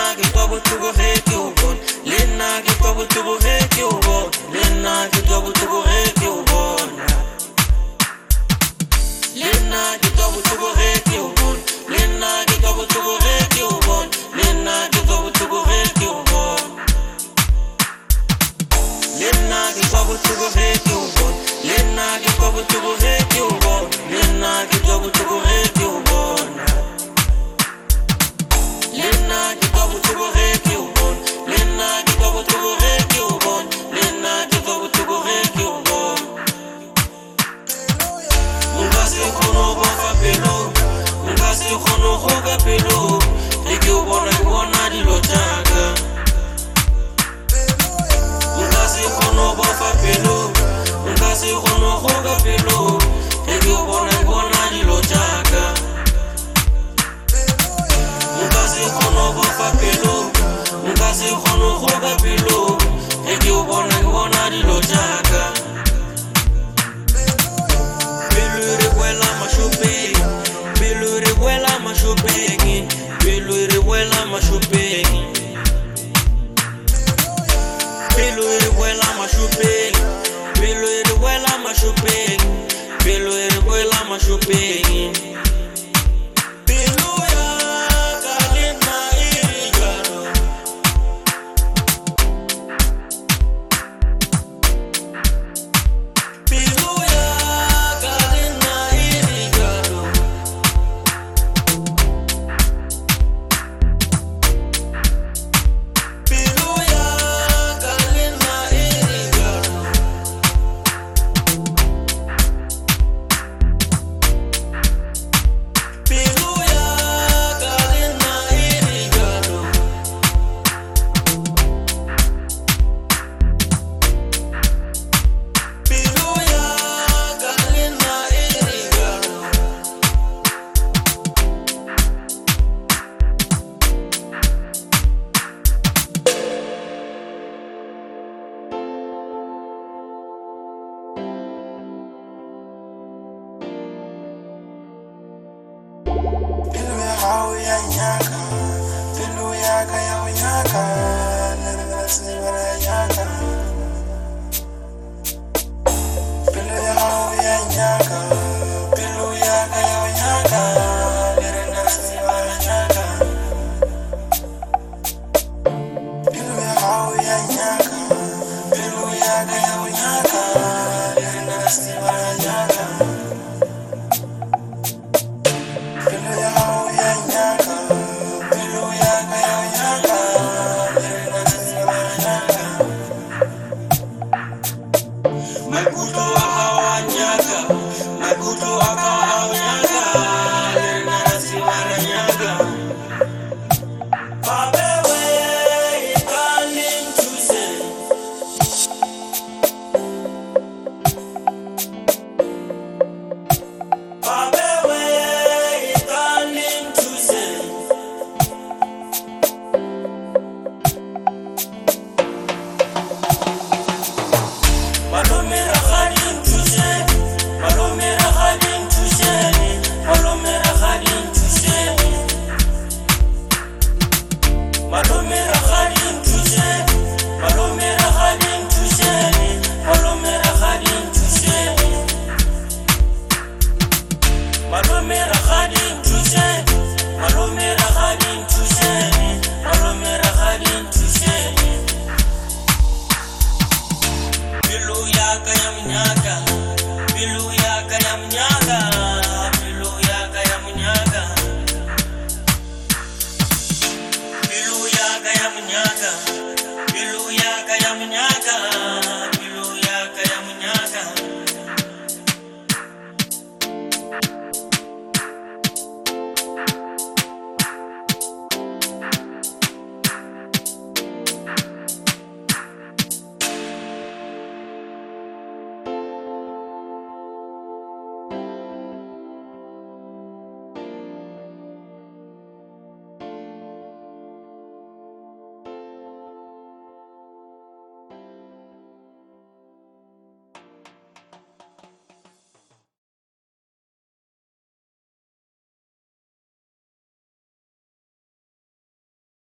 Lena ke twa botlhoko ge ke o bona, lena ke twa botlhoko ge ke o bona, lena ke twa botlhoko ge ke o bona, lena ke twa botlhoko ge ke o bona, lena ke twa botlhoko ge ke o bona, lena ke twa botlhoko ge ke o bona, lena ke twa botlhoko ge ke o bona, lena ke twa botlhoko ge ke o bona, lena ke twa botlhoko ge ke o bona, lena ke twa botlhoko ge ke o bona, lena ke twa botlhoko ge ke o bona, lena ke twa botlhoko ge ke o bona. Nka se kgone go fa pelo, nka se kgone go ka pelo, ge ke o bona ke bona dilo tša ka. Nka se kgone go fa pelo, nka se kgone go ka pelo, ge ke o bona ke bona dilo tša ka. Nka se kgone go fa pelo, nka se kgone go ka pelo, ge ke o bona ke bona dilo tša ka. Pelo e re boela mašopeng, pelo e re boela mašopeng, pelo e re boela mašopeng, pelo e re boela mašopeng, pelo e re boela mašopeng, pelo e re boela mašopeng. Pelo ya ka lena e re jalo, pelo ya ka lena e re jalo, pelo ya ka lena e re jalo, pelo ya ka lena e re jalo, pelo ya ka lena e re jalo, pelo ya hao ya nyaka, pelo ya ka ya o nyaka, lena se bara nyaka, pelo ya hao ya nyaka, pelo ya ka ya o nyaka, lena se bara nyaka, pelo ya hao ya nyaka, pelo ya ka ya o nyaka, lena se bara nyaka, pelo ya hao ya nyaka, pelo ya ka ya o nyaka, lena se bara nyaka. Maikutlo a hao a nyaka, maikutlo a ka a o nyaka, lena se bara nyaka. Babewe e ka le nthuse, babewe e ka le nthuse, malome rakgadi nthuse, malome rakgadi nthuse, malome rakgadi nthuse, malome rakgadi nthuse, malome rakgadi nthuse, malome rakgadi nthuse, malome rakgadi nthuse, malome